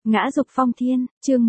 Ngã dục phong thiên, chương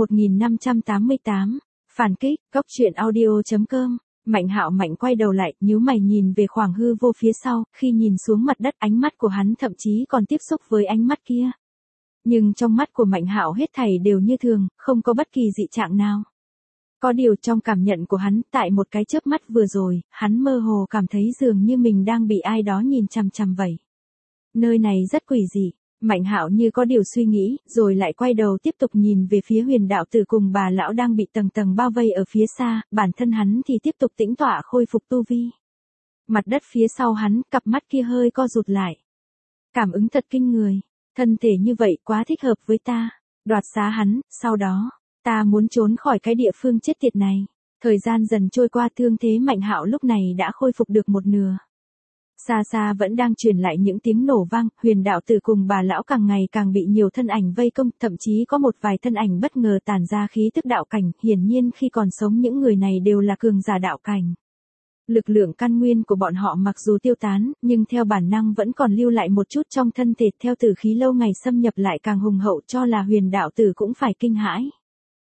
1588, phản kích, cốc truyện audio.com. Mạnh Hạo mạnh quay đầu lại, nhíu mày nhìn về khoảng hư vô phía sau, khi nhìn xuống mặt đất ánh mắt của hắn thậm chí còn tiếp xúc với ánh mắt kia. Nhưng trong mắt của Mạnh Hạo hết thảy đều như thường, không có bất kỳ dị trạng nào. Có điều trong cảm nhận của hắn, tại một cái chớp mắt vừa rồi, hắn mơ hồ cảm thấy dường như mình đang bị ai đó nhìn chằm chằm vậy. Nơi này rất quỷ dị. Mạnh Hạo như có điều suy nghĩ, rồi lại quay đầu tiếp tục nhìn về phía Huyền đạo tử cùng bà lão đang bị tầng tầng bao vây ở phía xa, bản thân hắn thì tiếp tục tĩnh tọa khôi phục tu vi. Mặt đất phía sau hắn, cặp mắt kia hơi co rụt lại. Cảm ứng thật kinh người, thân thể như vậy quá thích hợp với ta. Đoạt xá hắn, sau đó, ta muốn trốn khỏi cái địa phương chết tiệt này. Thời gian dần trôi qua, thương thế Mạnh Hạo lúc này đã khôi phục được một nửa. Xa xa vẫn đang truyền lại những tiếng nổ vang, Huyền đạo tử cùng bà lão càng ngày càng bị nhiều thân ảnh vây công, thậm chí có một vài thân ảnh bất ngờ tản ra khí tức đạo cảnh, hiển nhiên khi còn sống những người này đều là cường giả đạo cảnh. Lực lượng căn nguyên của bọn họ mặc dù tiêu tán, nhưng theo bản năng vẫn còn lưu lại một chút trong thân thể, theo tử khí lâu ngày xâm nhập lại càng hùng hậu, cho là Huyền đạo tử cũng phải kinh hãi.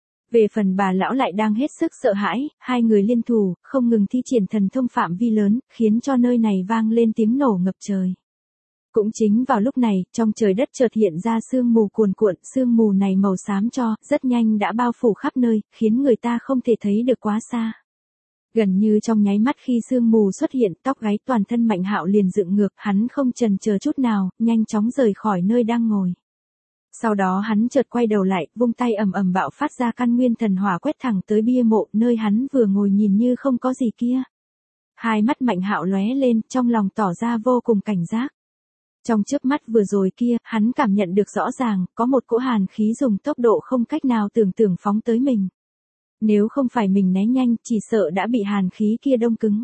Về phần bà lão lại đang hết sức sợ hãi, hai người liên thủ, không ngừng thi triển thần thông phạm vi lớn, khiến cho nơi này vang lên tiếng nổ ngập trời. Cũng chính vào lúc này, trong trời đất chợt hiện ra sương mù cuồn cuộn, sương mù này màu xám cho, rất nhanh đã bao phủ khắp nơi, khiến người ta không thể thấy được quá xa. Gần như trong nháy mắt khi sương mù xuất hiện, tóc gáy toàn thân Mạnh Hạo liền dựng ngược, hắn không chần chờ chút nào, nhanh chóng rời khỏi nơi đang ngồi. Sau đó hắn chợt quay đầu lại, vung tay ầm ầm bạo phát ra căn nguyên thần hỏa quét thẳng tới bia mộ, nơi hắn vừa ngồi nhìn như không có gì kia. Hai mắt Mạnh Hạo lóe lên, trong lòng tỏ ra vô cùng cảnh giác. Trong chớp mắt vừa rồi kia, hắn cảm nhận được rõ ràng, có một cỗ hàn khí dùng tốc độ không cách nào tưởng tượng phóng tới mình. Nếu không phải mình né nhanh, chỉ sợ đã bị hàn khí kia đông cứng.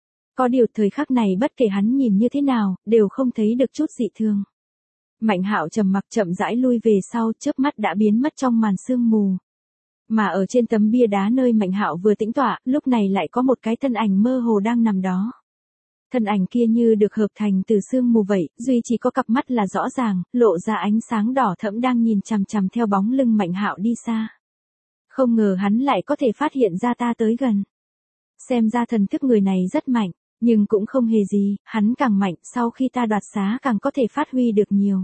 Có điều thời khắc này bất kể hắn nhìn như thế nào, đều không thấy được chút dị thường. Mạnh Hạo trầm mặc chậm rãi lui về sau, chớp mắt đã biến mất trong màn sương mù. Mà ở trên tấm bia đá nơi Mạnh Hạo vừa tĩnh tọa, lúc này lại có một cái thân ảnh mơ hồ đang nằm đó. Thân ảnh kia như được hợp thành từ sương mù vậy, duy chỉ có cặp mắt là rõ ràng, lộ ra ánh sáng đỏ thẫm đang nhìn chằm chằm theo bóng lưng Mạnh Hạo đi xa. Không ngờ hắn lại có thể phát hiện ra ta tới gần. Xem ra thần thức người này rất mạnh. Nhưng cũng không hề gì, hắn càng mạnh, sau khi ta đoạt xá càng có thể phát huy được nhiều.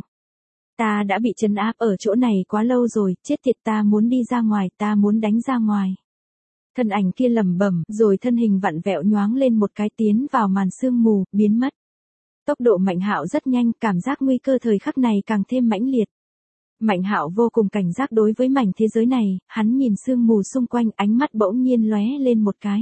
Ta đã bị trấn áp ở chỗ này quá lâu rồi, chết tiệt, ta muốn đi ra ngoài, ta muốn đánh ra ngoài. Thân ảnh kia lẩm bẩm, rồi thân hình vặn vẹo nhoáng lên một cái tiến vào màn sương mù, biến mất. Tốc độ Mạnh Hạo rất nhanh, cảm giác nguy cơ thời khắc này càng thêm mãnh liệt. Mạnh Hạo vô cùng cảnh giác đối với mảnh thế giới này, hắn nhìn sương mù xung quanh, ánh mắt bỗng nhiên lóe lên một cái.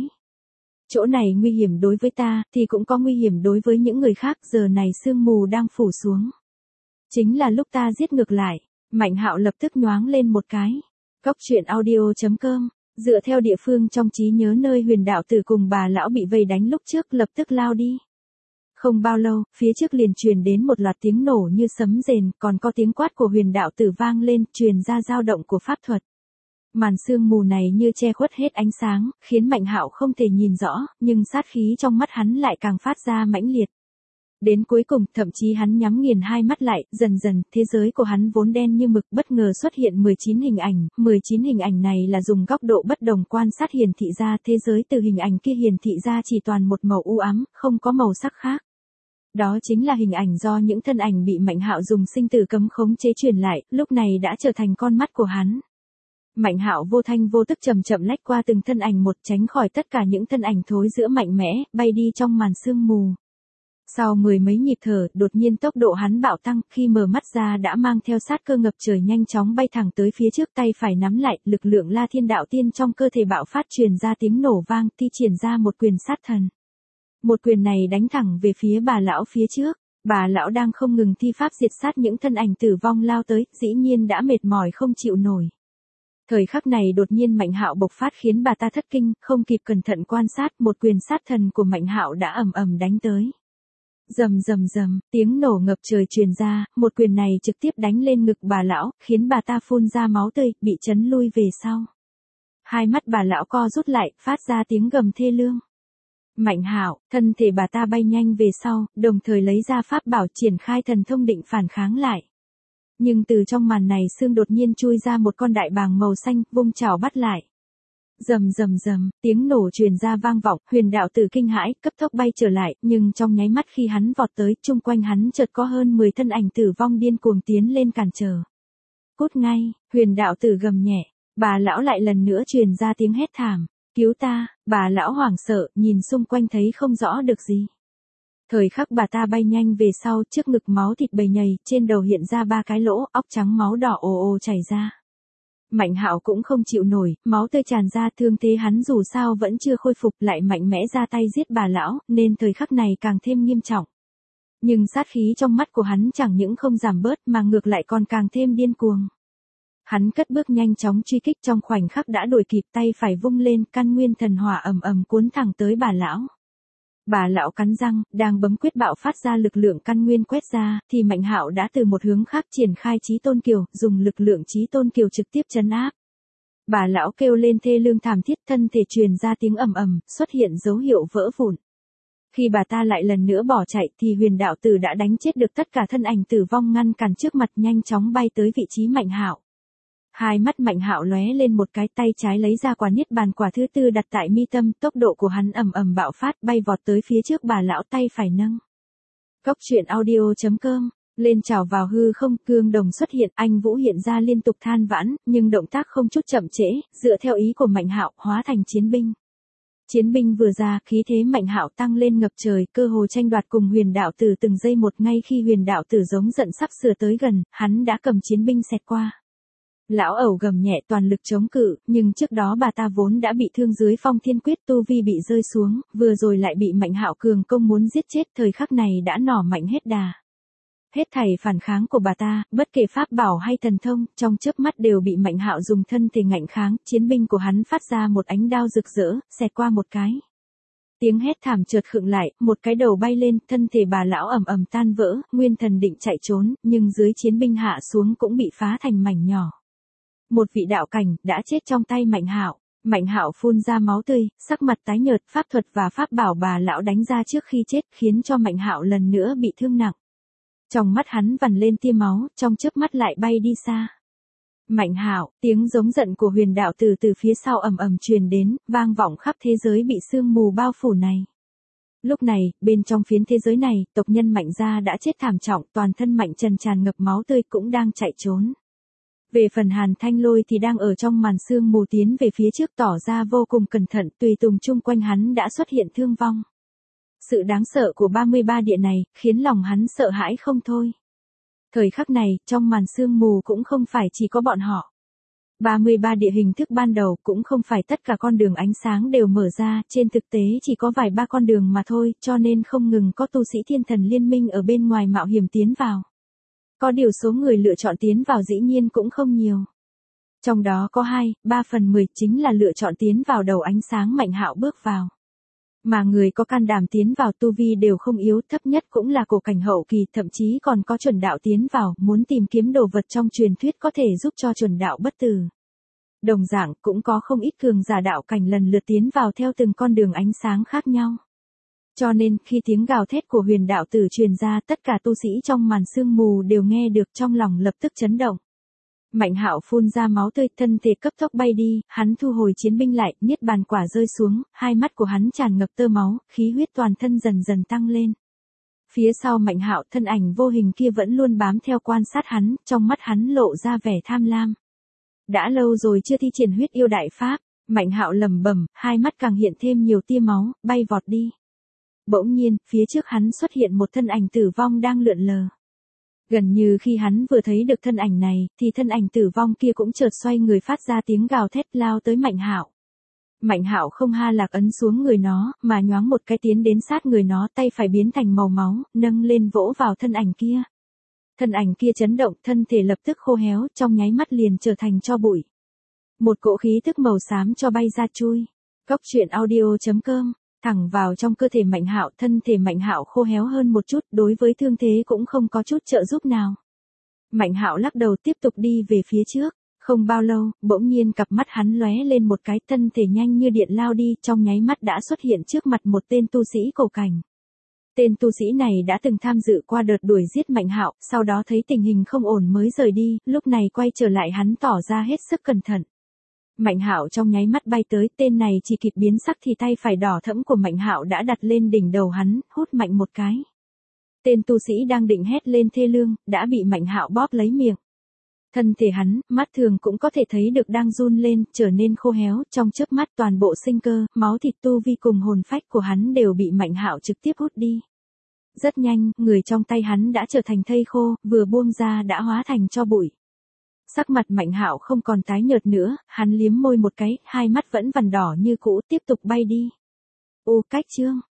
Chỗ này nguy hiểm đối với ta, thì cũng có nguy hiểm đối với những người khác, giờ này sương mù đang phủ xuống. Chính là lúc ta giết ngược lại, Mạnh Hạo lập tức nhoáng lên một cái. Cốc truyện audio.com, dựa theo địa phương trong trí nhớ nơi Huyền đạo tử cùng bà lão bị vây đánh lúc trước, lập tức lao đi. Không bao lâu, phía trước liền truyền đến một loạt tiếng nổ như sấm rền, còn có tiếng quát của Huyền đạo tử vang lên, truyền ra dao động của pháp thuật. Màn sương mù này như che khuất hết ánh sáng, khiến Mạnh Hạo không thể nhìn rõ, nhưng sát khí trong mắt hắn lại càng phát ra mãnh liệt. Đến cuối cùng, thậm chí hắn nhắm nghiền hai mắt lại, dần dần, thế giới của hắn vốn đen như mực bất ngờ xuất hiện 19 hình ảnh, 19 hình ảnh này là dùng góc độ bất đồng quan sát hiển thị ra, thế giới từ hình ảnh kia hiển thị ra chỉ toàn một màu u ám, không có màu sắc khác. Đó chính là hình ảnh do những thân ảnh bị Mạnh Hạo dùng sinh tử cấm khống chế truyền lại, lúc này đã trở thành con mắt của hắn. Mạnh Hạo vô thanh vô tức chậm chậm lách qua từng thân ảnh một, tránh khỏi tất cả những thân ảnh thối rữa mạnh mẽ, bay đi trong màn sương mù. Sau mười mấy nhịp thở, đột nhiên tốc độ hắn bạo tăng, khi mở mắt ra đã mang theo sát cơ ngập trời nhanh chóng bay thẳng tới phía trước, tay phải nắm lại, lực lượng La Thiên Đạo Tiên trong cơ thể bạo phát truyền ra tiếng nổ vang, thi triển ra một quyền sát thần. Một quyền này đánh thẳng về phía bà lão phía trước. Bà lão đang không ngừng thi pháp diệt sát những thân ảnh tử vong lao tới, dĩ nhiên đã mệt mỏi không chịu nổi. Thời khắc này đột nhiên Mạnh Hạo bộc phát khiến bà ta thất kinh, không kịp cẩn thận quan sát, một quyền sát thần của Mạnh Hạo đã ầm ầm đánh tới. Rầm rầm rầm, tiếng nổ ngập trời truyền ra, một quyền này trực tiếp đánh lên ngực bà lão, khiến bà ta phun ra máu tươi, bị chấn lui về sau. Hai mắt bà lão co rút lại, phát ra tiếng gầm thê lương. Mạnh Hạo, thân thể bà ta bay nhanh về sau, đồng thời lấy ra pháp bảo triển khai thần thông định phản kháng lại. Nhưng từ trong màn này xương đột nhiên chui ra một con đại bàng màu xanh, vung chảo bắt lại. Rầm rầm rầm, tiếng nổ truyền ra vang vọng, Huyền đạo tử kinh hãi, cấp tốc bay trở lại, nhưng trong nháy mắt khi hắn vọt tới, chung quanh hắn chợt có hơn 10 thân ảnh tử vong điên cuồng tiến lên cản trở. Cút ngay, Huyền đạo tử gầm nhẹ, bà lão lại lần nữa truyền ra tiếng hét thảm, cứu ta, bà lão hoảng sợ, nhìn xung quanh thấy không rõ được gì. Thời khắc bà ta bay nhanh về sau, trước ngực máu thịt bầy nhầy, trên đầu hiện ra 3 cái lỗ, óc trắng máu đỏ ồ ồ chảy ra. Mạnh Hạo cũng không chịu nổi, máu tươi tràn ra, thương thế hắn dù sao vẫn chưa khôi phục, lại mạnh mẽ ra tay giết bà lão, nên thời khắc này càng thêm nghiêm trọng. Nhưng sát khí trong mắt của hắn chẳng những không giảm bớt mà ngược lại còn càng thêm điên cuồng. Hắn cất bước nhanh chóng truy kích, trong khoảnh khắc đã đuổi kịp, tay phải vung lên, căn nguyên thần hỏa ầm ầm cuốn thẳng tới bà lão. Bà lão cắn răng, đang bấm quyết bạo phát ra lực lượng căn nguyên quét ra, thì Mạnh Hạo đã từ một hướng khác triển khai Chí Tôn Kiều, dùng lực lượng Chí Tôn Kiều trực tiếp trấn áp. Bà lão kêu lên thê lương thảm thiết, thân thể truyền ra tiếng ầm ầm, xuất hiện dấu hiệu vỡ vụn. Khi bà ta lại lần nữa bỏ chạy thì Huyền đạo tử đã đánh chết được tất cả thân ảnh tử vong, ngăn cản trước mặt, nhanh chóng bay tới vị trí Mạnh Hạo. Hai mắt Mạnh Hạo lóe lên một cái, tay trái lấy ra quả niết bàn quả thứ tư đặt tại mi tâm, tốc độ của hắn ầm ầm bạo phát, bay vọt tới phía trước bà lão, tay phải nâng. Cốc truyện audio.com, lên trào vào hư không, cương đồng xuất hiện, anh Vũ hiện ra liên tục than vãn, nhưng động tác không chút chậm trễ, dựa theo ý của Mạnh Hạo, hóa thành chiến binh. Chiến binh vừa ra, khí thế Mạnh Hạo tăng lên ngập trời, cơ hồ tranh đoạt cùng Huyền đạo tử từng giây một. Ngay khi Huyền đạo tử giống giận sắp sửa tới gần, hắn đã cầm chiến binh xẹt qua. Lão ẩu gầm nhẹ, toàn lực chống cự, nhưng trước đó bà ta vốn đã bị thương dưới Phong Thiên Quyết, tu vi bị rơi xuống, vừa rồi lại bị Mạnh Hạo cường công muốn giết chết, thời khắc này đã nỏ mạnh hết đà. Hết thảy phản kháng của bà ta, bất kể pháp bảo hay thần thông, trong chớp mắt đều bị Mạnh Hạo dùng thân thể ngạnh kháng, chiến binh của hắn phát ra một ánh đao rực rỡ, xẹt qua một cái. Tiếng hét thảm chợt khựng lại, một cái đầu bay lên, thân thể bà lão ầm ầm tan vỡ, nguyên thần định chạy trốn, nhưng dưới chiến binh hạ xuống cũng bị phá thành mảnh nhỏ. Một vị đạo cảnh đã chết trong tay Mạnh Hạo. Mạnh Hạo phun ra máu tươi, sắc mặt tái nhợt, pháp thuật và pháp bảo bà lão đánh ra trước khi chết khiến cho Mạnh Hạo lần nữa bị thương nặng. Trong mắt hắn vằn lên tia máu, trong chớp mắt lại bay đi xa. Mạnh Hạo, tiếng giống giận của Huyền đạo tử từ phía sau ầm ầm truyền đến, vang vọng khắp thế giới bị sương mù bao phủ này. Lúc này, bên trong phiến thế giới này, tộc nhân Mạnh gia đã chết thảm trọng, toàn thân Mạnh Trần tràn ngập máu tươi cũng đang chạy trốn. Về phần Hàn Thanh Lôi thì đang ở trong màn sương mù tiến về phía trước, tỏ ra vô cùng cẩn thận, tùy tùng chung quanh hắn đã xuất hiện thương vong. Sự đáng sợ của 33 địa này, khiến lòng hắn sợ hãi không thôi. Thời khắc này, trong màn sương mù cũng không phải chỉ có bọn họ. 33 địa hình thức ban đầu cũng không phải tất cả con đường ánh sáng đều mở ra, trên thực tế chỉ có vài ba con đường mà thôi, cho nên không ngừng có tu sĩ thiên thần liên minh ở bên ngoài mạo hiểm tiến vào. Có điều số người lựa chọn tiến vào dĩ nhiên cũng không nhiều. Trong đó có 2/3 chính là lựa chọn tiến vào đầu ánh sáng Mạnh Hạo bước vào. Mà người có can đảm tiến vào tu vi đều không yếu, thấp nhất cũng là cổ cảnh hậu kỳ, thậm chí còn có chuẩn đạo tiến vào, muốn tìm kiếm đồ vật trong truyền thuyết có thể giúp cho chuẩn đạo bất tử. Đồng dạng cũng có không ít cường giả đạo cảnh lần lượt tiến vào theo từng con đường ánh sáng khác nhau. Cho nên, khi tiếng gào thét của Huyền đạo tử truyền ra, tất cả tu sĩ trong màn sương mù đều nghe được, trong lòng lập tức chấn động. Mạnh Hạo phun ra máu tươi, thân thể cấp tốc bay đi, hắn thu hồi chiến binh lại, niết bàn quả rơi xuống, hai mắt của hắn tràn ngập tơ máu, khí huyết toàn thân dần dần tăng lên. Phía sau Mạnh Hạo, thân ảnh vô hình kia vẫn luôn bám theo quan sát hắn, trong mắt hắn lộ ra vẻ tham lam. Đã lâu rồi chưa thi triển huyết yêu đại pháp, Mạnh Hạo lẩm bẩm, hai mắt càng hiện thêm nhiều tia máu, bay vọt đi. Bỗng nhiên, phía trước hắn xuất hiện một thân ảnh tử vong đang lượn lờ. Gần như khi hắn vừa thấy được thân ảnh này, thì thân ảnh tử vong kia cũng chợt xoay người phát ra tiếng gào thét lao tới Mạnh Hạo. Mạnh Hạo không ha lạc ấn xuống người nó, mà nhoáng một cái tiến đến sát người nó, tay phải biến thành màu máu, nâng lên vỗ vào thân ảnh kia. Thân ảnh kia chấn động, thân thể lập tức khô héo, trong nháy mắt liền trở thành tro bụi. Một cỗ khí tức màu xám cho bay ra chui. Cốc truyện audio.com, thẳng vào trong cơ thể Mạnh Hạo, thân thể Mạnh Hạo khô héo hơn một chút, đối với thương thế cũng không có chút trợ giúp nào. Mạnh Hạo lắc đầu tiếp tục đi về phía trước, không bao lâu, bỗng nhiên cặp mắt hắn lóe lên một cái, thân thể nhanh như điện lao đi, trong nháy mắt đã xuất hiện trước mặt một tên tu sĩ cổ cảnh. Tên tu sĩ này đã từng tham dự qua đợt đuổi giết Mạnh Hạo, sau đó thấy tình hình không ổn mới rời đi, lúc này quay trở lại hắn tỏ ra hết sức cẩn thận. Mạnh Hạo trong nháy mắt bay tới, tên này chỉ kịp biến sắc thì tay phải đỏ thẫm của Mạnh Hạo đã đặt lên đỉnh đầu hắn, hút mạnh một cái. Tên tu sĩ đang định hét lên thê lương, đã bị Mạnh Hạo bóp lấy miệng. Thân thể hắn, mắt thường cũng có thể thấy được đang run lên, trở nên khô héo, trong chớp mắt toàn bộ sinh cơ, máu thịt tu vi cùng hồn phách của hắn đều bị Mạnh Hạo trực tiếp hút đi. Rất nhanh, người trong tay hắn đã trở thành thây khô, vừa buông ra đã hóa thành tro bụi. Sắc mặt Mạnh Hạo không còn tái nhợt nữa, hắn liếm môi một cái, hai mắt vẫn vằn đỏ như cũ, tiếp tục bay đi. Cách chương